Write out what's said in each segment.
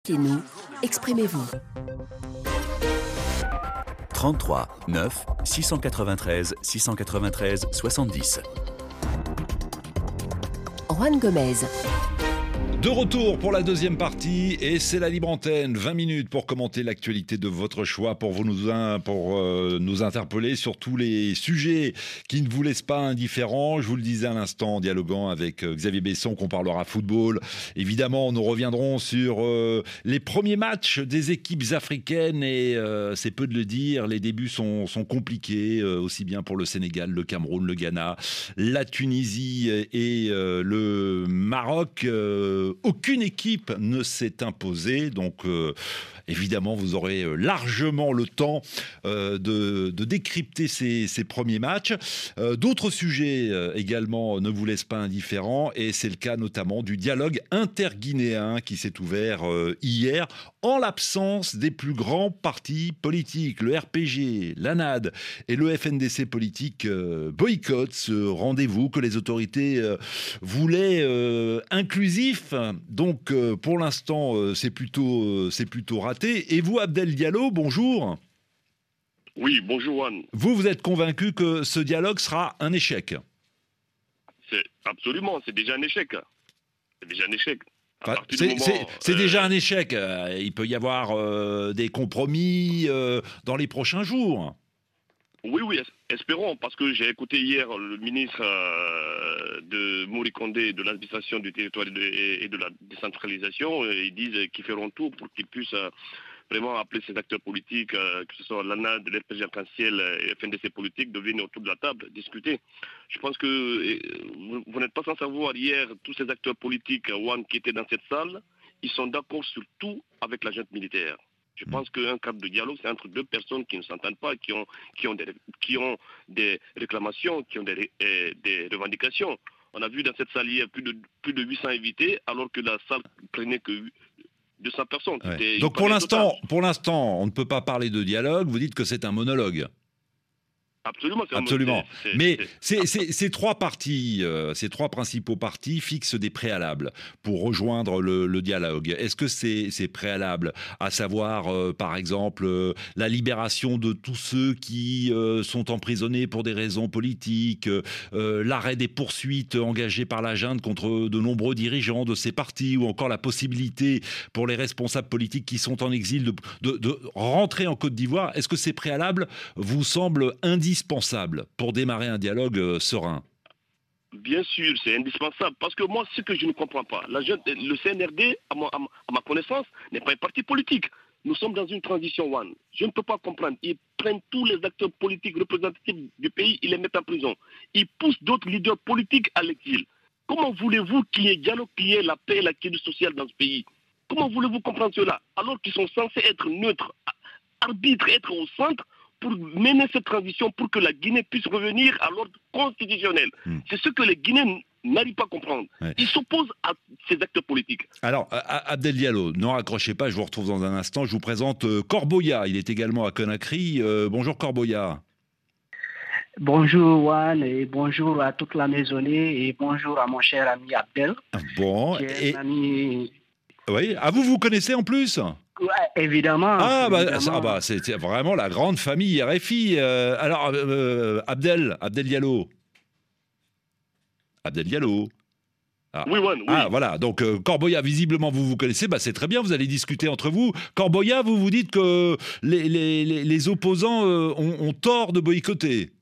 Nous, exprimez-vous. 33 9 693 693 70. Juan Gomez. De retour pour la deuxième partie et c'est la libre antenne, 20 minutes pour commenter l'actualité de votre choix, pour nous interpeller sur tous les sujets qui ne vous laissent pas indifférents. Je vous le disais à l'instant en dialoguant avec Xavier Besson qu'on parlera football. Évidemment, nous reviendrons sur les premiers matchs des équipes africaines et c'est peu de le dire, les débuts sont compliqués, aussi bien pour le Sénégal, le Cameroun, le Ghana, la Tunisie et le Maroc. Aucune équipe ne s'est imposée, donc évidemment vous aurez largement le temps de décrypter ces premiers matchs. D'autres sujets également ne vous laissent pas indifférents et c'est le cas notamment du dialogue interguinéen qui s'est ouvert hier en l'absence des plus grands partis politiques. Le RPG, l'ANAD et le FNDC politique boycottent ce rendez-vous que les autorités voulaient inclusif. Donc pour l'instant c'est plutôt raté. Et vous, Abdel Diallo, bonjour. Oui, bonjour Juan. Vous êtes convaincu que ce dialogue sera un échec? C'est déjà un échec. C'est déjà un échec. C'est déjà un échec. Il peut y avoir des compromis dans les prochains jours. Oui, espérons, parce que j'ai écouté hier le ministre de Mori Kondé de l'administration du territoire et de la décentralisation. Ils disent qu'ils feront tout pour qu'ils puissent vraiment appeler ces acteurs politiques, que ce soit l'ANAD, l'RPG arc-en-ciel et FNDC politique, de venir autour de la table, discuter. Je pense que vous n'êtes pas sans savoir, hier, tous ces acteurs politiques, One, qui étaient dans cette salle, ils sont d'accord sur tout avec la junte militaire. Je pense qu'un cadre de dialogue, c'est entre deux personnes qui ne s'entendent pas, qui ont des réclamations, qui ont des revendications. On a vu dans cette salle hier plus de 800 invités, alors que la salle prenait que 200 personnes. Ouais. Donc pour l'instant, on ne peut pas parler de dialogue. Vous dites que c'est un monologue. Absolument. Mais ces trois partis, ces trois principaux partis fixent des préalables pour rejoindre le dialogue. Est-ce que ces préalables, à savoir par exemple la libération de tous ceux qui sont emprisonnés pour des raisons politiques, l'arrêt des poursuites engagées par la junte contre de nombreux dirigeants de ces partis, ou encore la possibilité pour les responsables politiques qui sont en exil de rentrer en Côte d'Ivoire, est-ce que ces préalables vous semblent indispensable pour démarrer un dialogue serein? Bien sûr, c'est indispensable. Parce que moi, ce que je ne comprends pas, le CNRD, à ma connaissance, n'est pas un parti politique. Nous sommes dans une transition one. Je ne peux pas comprendre. Ils prennent tous les acteurs politiques représentatifs du pays, ils les mettent en prison. Ils poussent d'autres leaders politiques à l'exil. Comment voulez-vous qu'il y ait dialogue, qu'il y ait la paix et la quiétude sociale dans ce pays? Comment voulez-vous comprendre cela? Alors qu'ils sont censés être neutres, arbitres, être au centre pour mener cette transition, pour que la Guinée puisse revenir à l'ordre constitutionnel. C'est ce que les Guinéens n'arrivent pas à comprendre. Ouais. Ils s'opposent à ces acteurs politiques. Alors, Abdel Diallo, ne raccrochez pas, je vous retrouve dans un instant. Je vous présente Corboya, il est également à Conakry. Bonjour Corboya. Bonjour Juan et bonjour à toute la maisonnée et bonjour à mon cher ami Abdel. Bon, et... Ami... Oui, vous connaissez en plus? Ouais, évidemment. C'est vraiment la grande famille RFI. Alors, Abdel Diallo. Abdel Diallo. Ah. Oui. Voilà. Donc, Corboya, visiblement, vous connaissez. C'est très bien, vous allez discuter entre vous. Corboya, vous dites que les opposants ont tort de boycotter.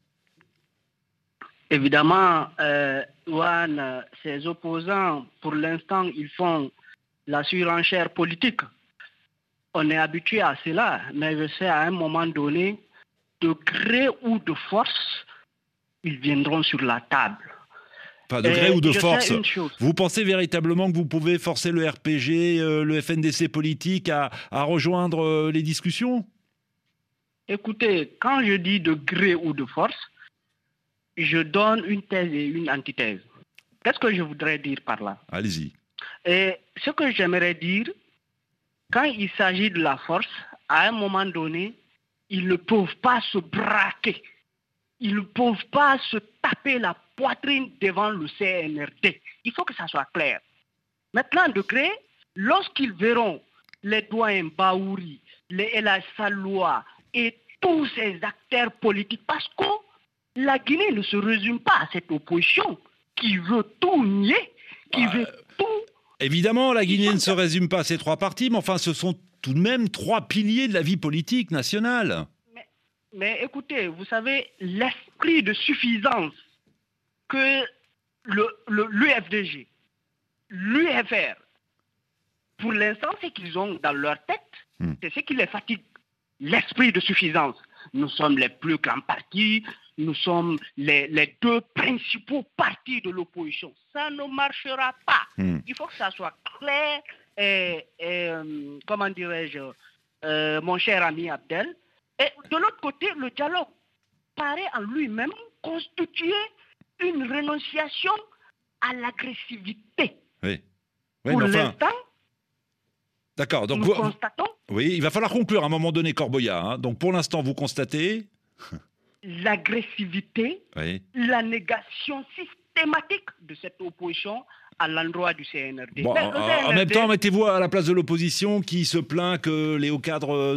Évidemment, Juan, ces opposants, pour l'instant, ils font la surenchère politique. On est habitué à cela, mais je sais à un moment donné, de gré ou de force, ils viendront sur la table. Pas de gré ou de force. Vous pensez véritablement que vous pouvez forcer le RPG, le FNDC politique à rejoindre les discussions? Écoutez, quand je dis de gré ou de force, je donne une thèse et une antithèse. Qu'est-ce que je voudrais dire par là? Allez-y. Et ce que j'aimerais dire, quand il s'agit de la force, à un moment donné, ils ne peuvent pas se braquer. Ils ne peuvent pas se taper la poitrine devant le CNRD. Il faut que ça soit clair. Maintenant, de gré, lorsqu'ils verront les doyens Baouri, les El Hadj Saloua et tous ces acteurs politiques. Parce que la Guinée ne se résume pas à cette opposition qui veut tout nier, qui veut tout... Évidemment, la Guinée ne se résume pas à ces trois partis, mais enfin, ce sont tout de même trois piliers de la vie politique nationale. Mais écoutez, vous savez, l'esprit de suffisance que l'UFDG, l'UFR, pour l'instant, c'est qu'ils ont dans leur tête, c'est ce qui les fatigue. L'esprit de suffisance. Nous sommes les plus grands partis, nous sommes les deux principaux partis de l'opposition. Ça ne marchera pas. Il faut que ça soit clair et comment dirais-je, mon cher ami Abdel. Et de l'autre côté, le dialogue paraît en lui-même constituer une renonciation à l'agressivité. Oui. Pour l'instant, d'accord. Donc nous constatons... Oui, il va falloir conclure à un moment donné, Corboya. Hein. Donc pour l'instant, vous constatez... l'agressivité, la négation systématique de cette opposition à l'endroit du CNRD. Bon, en même temps, mettez-vous à la place de l'opposition qui se plaint que les hauts cadres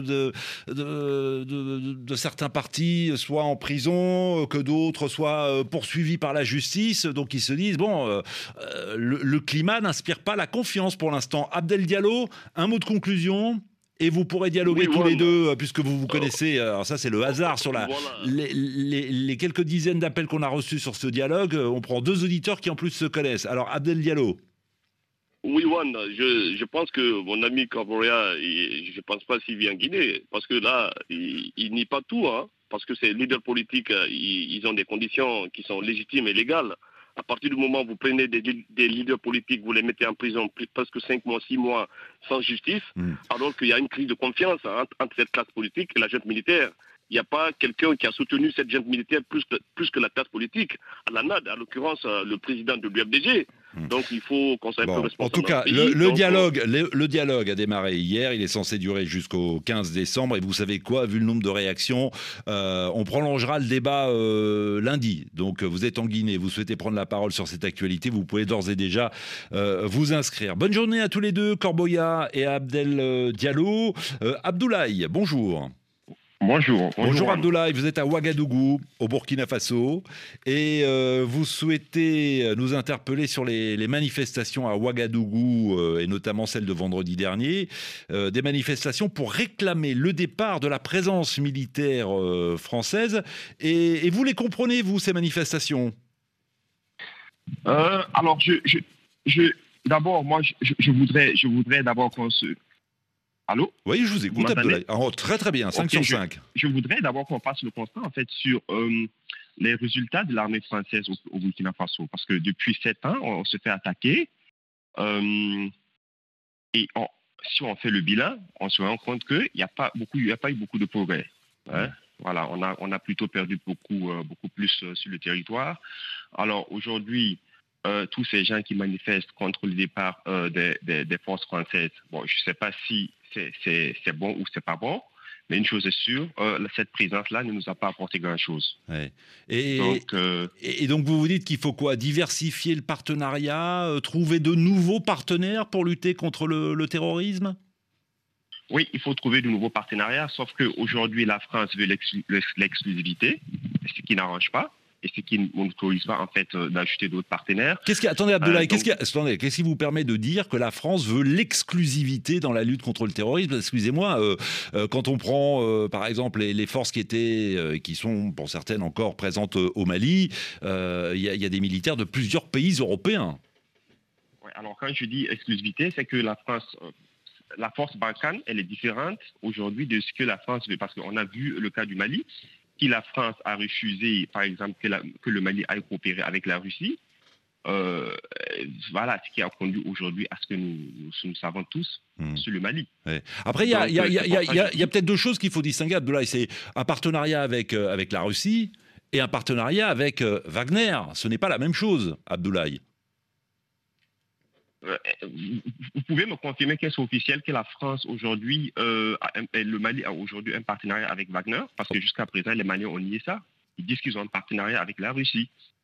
de certains partis soient en prison, que d'autres soient poursuivis par la justice. Donc ils se disent, bon, le climat n'inspire pas la confiance pour l'instant. Abdel Diallo, un mot de conclusion. Et vous pourrez dialoguer tous les deux, puisque vous vous connaissez. Alors ça, c'est le hasard sur les quelques dizaines d'appels qu'on a reçus sur ce dialogue. On prend deux auditeurs qui en plus se connaissent. Alors, Abdel Diallo. Oui, Juan, je pense que mon ami Corboya, je ne pense pas s'il vit en Guinée, parce que là, il nie pas tout, hein, parce que ces leaders politiques, ils ont des conditions qui sont légitimes et légales. À partir du moment où vous prenez des leaders politiques, vous les mettez en prison presque 5 mois, 6 mois sans justice, alors qu'il y a une crise de confiance entre cette classe politique et la junte militaire. Il n'y a pas quelqu'un qui a soutenu cette junte militaire plus que la classe politique, à la NAD, à l'occurrence le président de l'UFDG. Donc il faut qu'on soit un peu responsable. En tout cas, le dialogue a démarré hier, il est censé durer jusqu'au 15 décembre, et vous savez quoi, vu le nombre de réactions, on prolongera le débat lundi. Donc vous êtes en Guinée, vous souhaitez prendre la parole sur cette actualité, vous pouvez d'ores et déjà vous inscrire. Bonne journée à tous les deux, Corboya et Abdel Diallo. Abdoulaye, bonjour. Bonjour Abdoulaye, vous êtes à Ouagadougou, au Burkina Faso, et vous souhaitez nous interpeller sur les manifestations à Ouagadougou, et notamment celle de vendredi dernier, des manifestations pour réclamer le départ de la présence militaire française. Et vous les comprenez, vous, ces manifestations ? Alors, d'abord, moi, je voudrais d'abord qu'on se... Allô ? Oui, je vous écoute, Abdoulaye. Très très bien, 5 sur 5. Je voudrais d'abord qu'on fasse le constat en fait sur les résultats de l'armée française au Burkina Faso. Parce que depuis 7 ans, on se fait attaquer. Et si on fait le bilan, on se rend compte qu'il n'y a pas eu beaucoup de progrès. Hein. Voilà, on a plutôt perdu beaucoup plus sur le territoire. Alors aujourd'hui, tous ces gens qui manifestent contre le départ des forces françaises, bon, je ne sais pas si c'est bon ou c'est pas bon, mais une chose est sûre, cette présence-là ne nous a pas apporté grand-chose. Ouais. Et donc vous vous dites qu'il faut quoi ? Diversifier le partenariat, trouver de nouveaux partenaires pour lutter contre le terrorisme ? Oui, il faut trouver de nouveaux partenariats, sauf qu'aujourd'hui la France veut l'exclusivité, ce qui n'arrange pas. Et ce qui n'autorise pas, en fait, d'ajouter d'autres partenaires. Attendez, Abdoulaye, qu'est-ce qui vous permet de dire que la France veut l'exclusivité dans la lutte contre le terrorisme ? Excusez-moi, quand on prend, par exemple, les forces qui sont, pour certaines, encore présentes au Mali, il y a des militaires de plusieurs pays européens. Ouais, alors, quand je dis exclusivité, c'est que la France... la force Barkhane, elle est différente aujourd'hui de ce que la France veut. Parce qu'on a vu le cas du Mali. Si la France a refusé, par exemple, que le Mali aille coopérer avec la Russie, voilà ce qui a conduit aujourd'hui à ce que nous savons tous sur le Mali. Ouais. Après, il y a peut-être deux choses qu'il faut distinguer, Abdoulaye. C'est un partenariat avec la Russie et un partenariat avec Wagner. Ce n'est pas la même chose, Abdoulaye. Vous pouvez me confirmer qu'est-ce officiel que la France aujourd'hui, le Mali a aujourd'hui un partenariat avec Wagner, parce que jusqu'à présent les Maliens ont nié ça. Ils disent qu'ils ont un partenariat avec la Russie.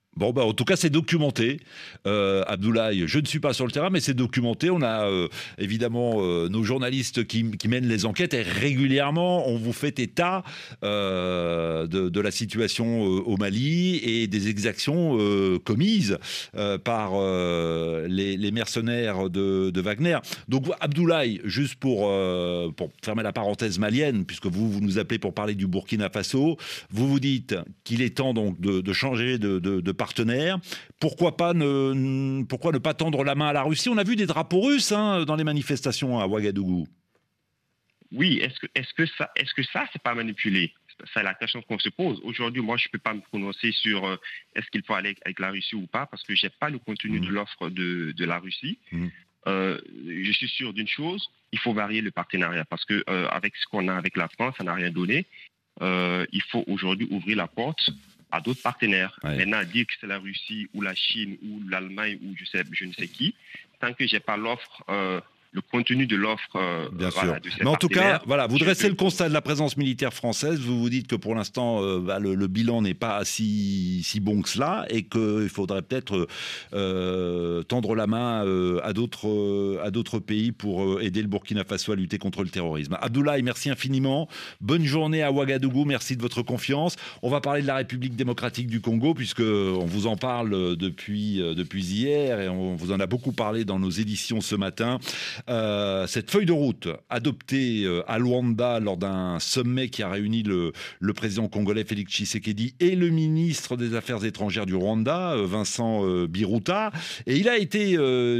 Bon, en tout cas, c'est documenté. Abdoulaye, je ne suis pas sur le terrain, mais c'est documenté. On a évidemment nos journalistes qui mènent les enquêtes et régulièrement, on vous fait état de la situation au Mali et des exactions commises par les mercenaires de Wagner. Donc, Abdoulaye, juste pour fermer la parenthèse malienne, puisque vous nous appelez pour parler du Burkina Faso, vous dites qu'il est temps donc de changer de partenaire. Pourquoi ne pas tendre la main à la Russie? On a vu des drapeaux russes dans les manifestations à Ouagadougou. Oui, est-ce que ça c'est pas manipulé? C'est la question qu'on se pose. Aujourd'hui, moi, je ne peux pas me prononcer sur est-ce qu'il faut aller avec la Russie ou pas, parce que je n'ai pas le contenu de l'offre de la Russie. Je suis sûr d'une chose, il faut varier le partenariat, parce que avec ce qu'on a avec la France, ça n'a rien donné. Il faut aujourd'hui ouvrir la porte à d'autres partenaires. Ouais. Maintenant, dire que c'est la Russie ou la Chine ou l'Allemagne ou je ne sais qui, tant que je n'ai pas l'offre, le contenu de l'offre. Bien sûr. Mais en tout cas, vous dressez le constat de la présence militaire française. Vous vous dites que pour l'instant, le bilan n'est pas si bon que cela et qu'il faudrait peut-être tendre la main à d'autres pays pour aider le Burkina Faso à lutter contre le terrorisme. Abdoulaye, merci infiniment. Bonne journée à Ouagadougou. Merci de votre confiance. On va parler de la République démocratique du Congo puisqu'on vous en parle depuis hier et on vous en a beaucoup parlé dans nos éditions ce matin. Cette feuille de route adoptée à Luanda lors d'un sommet qui a réuni le président congolais Félix Tshisekedi et le ministre des Affaires étrangères du Rwanda, Vincent Biruta. Et il a été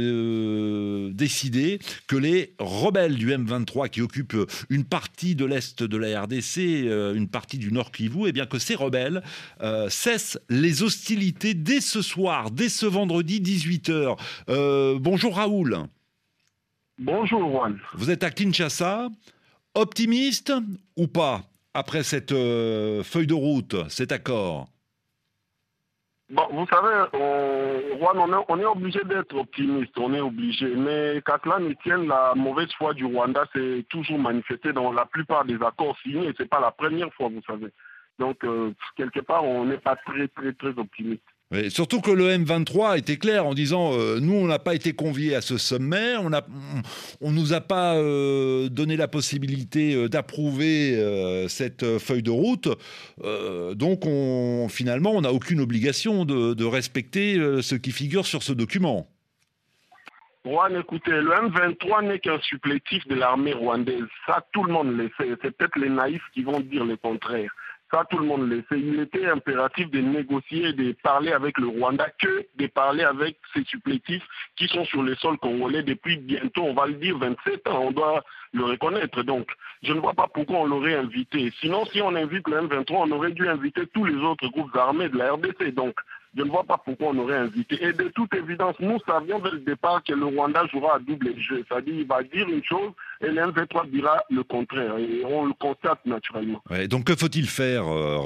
décidé que les rebelles du M23 qui occupent une partie de l'est de la RDC, une partie du Nord Kivu, eh bien que ces rebelles cessent les hostilités dès ce soir, dès ce vendredi 18h. Bonjour Raoul. Bonjour Juan. Vous êtes à Kinshasa, optimiste ou pas après cette feuille de route, cet accord? Bon, vous savez, Juan, on est obligé d'être optimiste, on est obligé. Mais qu'à cela ne tienne, la mauvaise foi du Rwanda s'est toujours manifestée dans la plupart des accords signés. Et ce n'est pas la première fois, vous savez. Donc, quelque part, on n'est pas très, très, très optimiste. Oui, surtout que le M23 était clair en disant nous on n'a pas été conviés à ce sommet, on nous a pas donné la possibilité d'approuver cette feuille de route, donc finalement on n'a aucune obligation de respecter ce qui figure sur ce document. Juan, écoutez, le M23 n'est qu'un supplétif de l'armée rwandaise, ça tout le monde le sait, c'est peut-être les naïfs qui vont dire le contraire. Ça, tout le monde le sait. Il était impératif de négocier, de parler avec le Rwanda que de parler avec ces supplétifs qui sont sur le sol congolais depuis bientôt, on va le dire, 27 ans. On doit le reconnaître. Donc, je ne vois pas pourquoi on l'aurait invité. Sinon, si on invite le M23, on aurait dû inviter tous les autres groupes armés de la RDC. Donc, je ne vois pas pourquoi on aurait invité. Et de toute évidence, nous savions dès le départ que le Rwanda jouera à double jeu. C'est-à-dire qu'il va dire une chose et le M23 dira le contraire. Et on le constate naturellement. Ouais, donc que faut-il faire, Raoul ?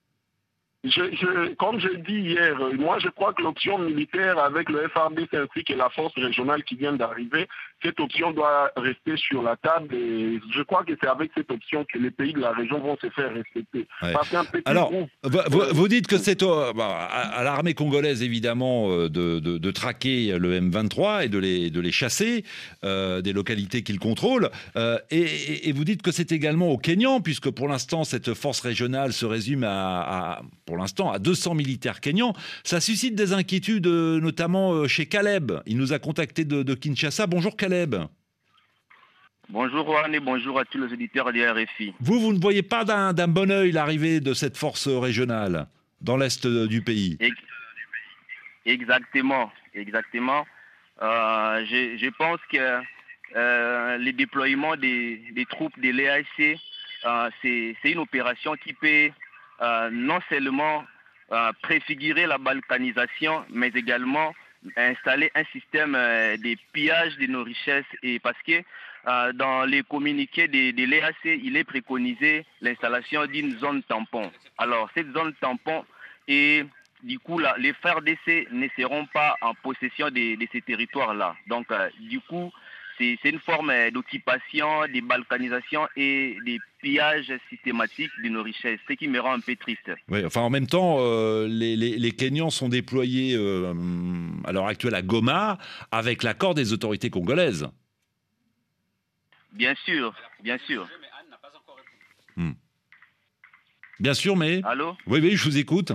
Comme j'ai dit hier, moi je crois que l'option militaire avec le FARDC ainsi que la force régionale qui vient d'arriver, cette option doit rester sur la table et je crois que c'est avec cette option que les pays de la région vont se faire respecter. Ouais. Alors, vous dites que c'est à l'armée congolaise évidemment de traquer le M23 et de les chasser des localités qu'ils contrôlent et vous dites que c'est également aux Kenyans puisque pour l'instant cette force régionale se résume pour l'instant, à 200 militaires kenyans. Ça suscite des inquiétudes, notamment chez Caleb. Il nous a contacté de Kinshasa. Bonjour Caleb. Bonjour Juan et bonjour à tous les auditeurs de RFI. Vous ne voyez pas d'un bon œil l'arrivée de cette force régionale dans l'est du pays? Exactement. Je pense que le déploiement des troupes de l'EAC, c'est une opération qui peut non seulement préfigurer la balkanisation, mais également installer un système de pillage de nos richesses. Et parce que dans les communiqués de l'EAC, il est préconisé l'installation d'une zone tampon. Alors cette zone tampon, et du coup les FARDC ne seront pas en possession de ces territoires-là. Donc du coup, c'est une forme d'occupation, de balkanisation et de pillage systématique de nos richesses, ce qui me rend un peu triste. Oui, enfin en même temps, les Kenyans sont déployés à l'heure actuelle à Goma avec l'accord des autorités congolaises. Bien sûr, bien sûr. Bien sûr, mais... Allô? Oui, oui, je vous écoute.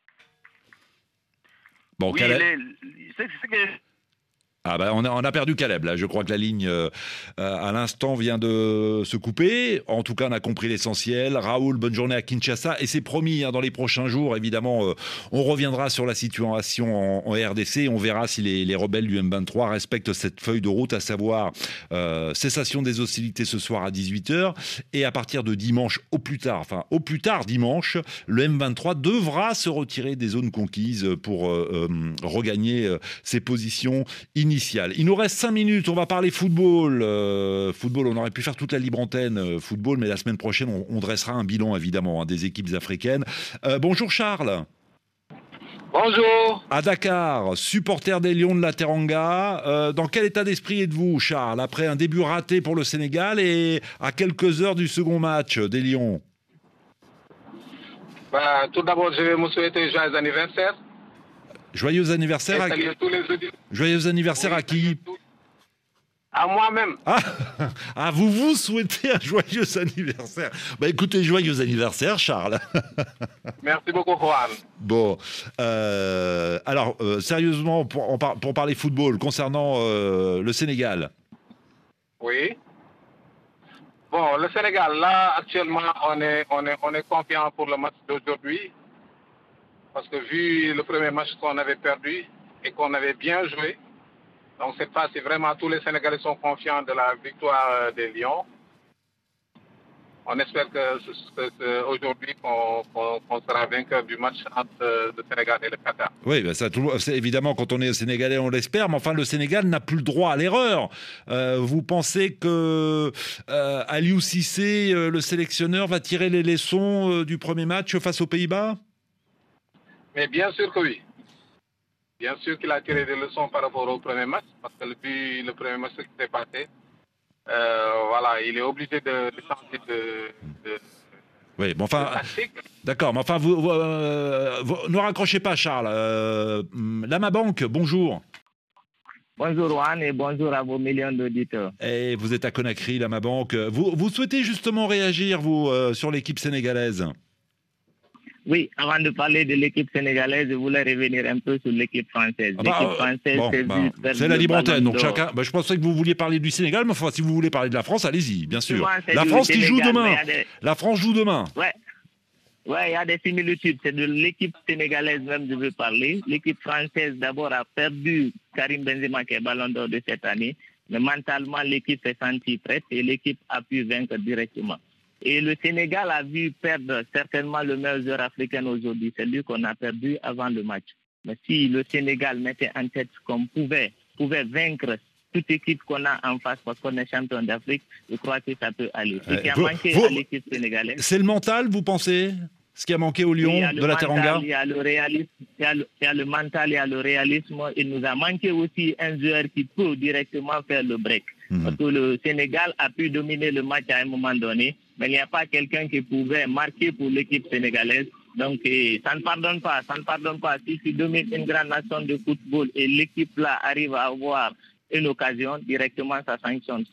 Bon, oui, c'est que... Ah ben on a perdu Caleb là, je crois que la ligne à l'instant vient de se couper. En tout cas on a compris l'essentiel. Raoul, bonne journée à Kinshasa et c'est promis dans les prochains jours évidemment on reviendra sur la situation en RDC, on verra si les rebelles du M23 respectent cette feuille de route, à savoir cessation des hostilités ce soir à 18h et à partir de dimanche au plus tard dimanche, le M23 devra se retirer des zones conquises pour regagner ses positions initiale. Il nous reste 5 minutes, on va parler football. Football, on aurait pu faire toute la libre antenne football, mais la semaine prochaine, on dressera un bilan évidemment des équipes africaines. Bonjour Charles. Bonjour. À Dakar, supporter des Lions de la Teranga. Dans quel état d'esprit êtes-vous, Charles, après un début raté pour le Sénégal et à quelques heures du second match des Lions? Tout d'abord, je vais me souhaiter joyeux anniversaire. Joyeux anniversaire Joyeux anniversaire à qui? À moi-même. Ah, vous souhaitez un joyeux anniversaire. Bah écoutez, joyeux anniversaire, Charles. Merci beaucoup, Juan. Bon, alors, sérieusement, pour parler football, concernant le Sénégal. Oui. Bon, le Sénégal, là, actuellement, on est confiant pour le match d'aujourd'hui. Parce que vu le premier match qu'on avait perdu et qu'on avait bien joué, donc cette fois, c'est vraiment tous les Sénégalais sont confiants de la victoire des Lions. On espère qu'aujourd'hui, qu'on sera vainqueur du match entre le Sénégal et le Qatar. Oui, ben évidemment, quand on est Sénégalais, on l'espère, mais enfin, le Sénégal n'a plus le droit à l'erreur. Vous pensez que Aliou Cissé, le sélectionneur, va tirer les leçons du premier match face aux Pays-Bas ? Mais bien sûr que oui. Bien sûr qu'il a tiré des leçons par rapport au premier match, parce que depuis le premier match qui s'est passé, voilà, il est obligé de changer de oui, mais enfin, tactique. D'accord, mais enfin, vous ne raccrochez pas, Charles. Lamabank, bonjour. Bonjour Juan et bonjour à vos millions d'auditeurs. Et vous êtes à Conakry, Lamabank. Vous souhaitez justement réagir, vous, sur l'équipe sénégalaise ? Oui, avant de parler de l'équipe sénégalaise, je voulais revenir un peu sur l'équipe française. L'équipe française, c'est la libre antenne, donc chacun. Je pensais que vous vouliez parler du Sénégal, mais enfin, si vous voulez parler de la France, allez-y, bien sûr. La France qui joue demain. La France joue demain. Ouais, il y a des similitudes. C'est de l'équipe sénégalaise même que je veux parler. L'équipe française, d'abord, a perdu Karim Benzema, qui est ballon d'or de cette année, mais mentalement, l'équipe s'est sentie prête et l'équipe a pu vaincre directement. Et le Sénégal a vu perdre certainement le meilleur joueur africain aujourd'hui, celui qu'on a perdu avant le match. Mais si le Sénégal mettait en tête qu'on pouvait vaincre toute équipe qu'on a en face parce qu'on est champion d'Afrique, je crois que ça peut aller. Ce qui a manqué à l'équipe sénégalaise... C'est le mental, vous pensez ? Ce qui a manqué aux Lions de la Teranga ? Il y a le réalisme, il y a le mental, il y a le réalisme. Il nous a manqué aussi un joueur qui peut directement faire le break. Parce que le Sénégal a pu dominer le match à un moment donné, mais il n'y a pas quelqu'un qui pouvait marquer pour l'équipe sénégalaise. Donc ça ne pardonne pas, Si tu domines une grande nation de football et l'équipe là arrive à avoir une occasion, directement ça sanctionne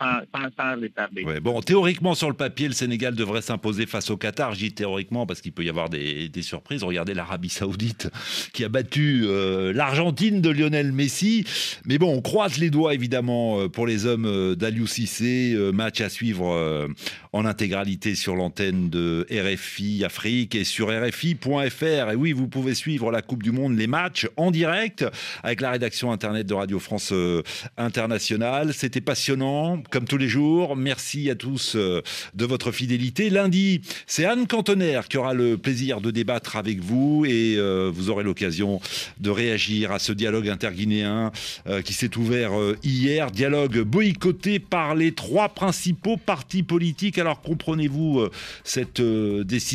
sans retarder. Ouais, bon, théoriquement, sur le papier, le Sénégal devrait s'imposer face au Qatar. Je dis théoriquement parce qu'il peut y avoir des surprises. Regardez l'Arabie Saoudite qui a battu l'Argentine de Lionel Messi. Mais bon, on croise les doigts évidemment pour les hommes d'Aliou Cissé. Match à suivre en intégralité sur l'antenne de RFI Afrique et sur RFI.fr. Et oui, vous pouvez suivre la Coupe du Monde, les matchs en direct avec la rédaction internet de Radio France International. C'était passionnant, comme tous les jours. Merci à tous de votre fidélité. Lundi, c'est Anne Cantoner qui aura le plaisir de débattre avec vous et vous aurez l'occasion de réagir à ce dialogue interguinéen qui s'est ouvert hier. Dialogue boycotté par les 3 principaux partis politiques. Alors comprenez-vous cette décision ?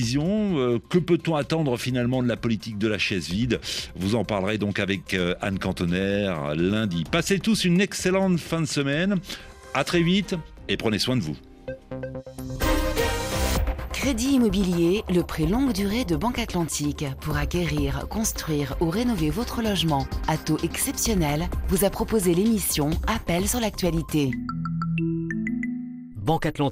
Que peut-on attendre finalement de la politique de la chaise vide ? Vous en parlerez donc avec Anne Cantoner lundi. Passez tous une excellente fin de semaine. À très vite et prenez soin de vous. Crédit immobilier, le prêt longue durée de Banque Atlantique. Pour acquérir, construire ou rénover votre logement à taux exceptionnel, vous a proposé l'émission Appel sur l'actualité. Banque Atlantique.